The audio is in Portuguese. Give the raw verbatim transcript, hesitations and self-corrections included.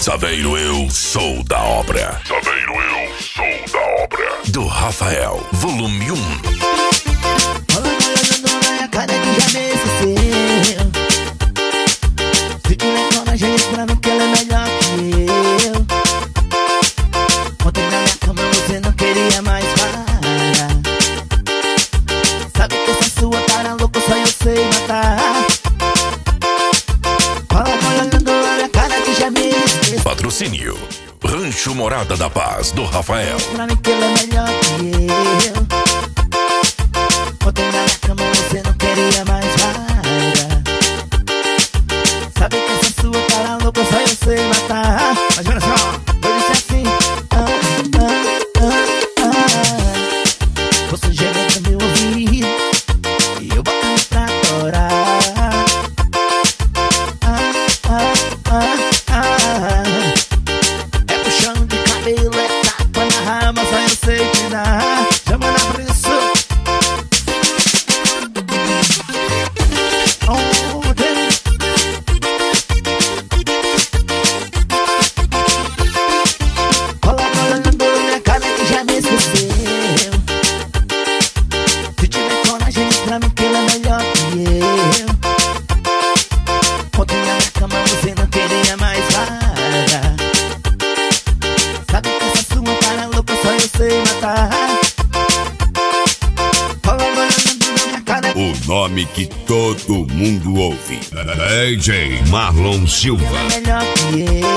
Saveiro, eu sou da obra. Saveiro, eu sou da obra. Do Rafael, volume um. Olha, olhando na minha cara que já me esqueceu. Se tiver coragem, pra mim que ela é melhor que eu. Ontem na minha cama você não queria mais parar. Sabe que essa sua cara louca só eu sei matar. Olha, olhando na minha cara que já me esqueceu. Patrocínio Rancho Morada da Paz, do Rafael. Pra mim que ela é melhor que eu. Ontem na minha cama você não queria mais parar. Sabe que essa sua cara louca só eu sei matar. Mas olha só, eu disse assim, ah, ah, ah, ah. Você geme no meu ouvido e eu boto pra torar. Ah, ah, ah, ah. É puxão de cabelo, é tapa na rama, só eu sei te dar. Chama na pressão. O nome que todo mundo ouve. D J Marlon Silva. Melhor que eu.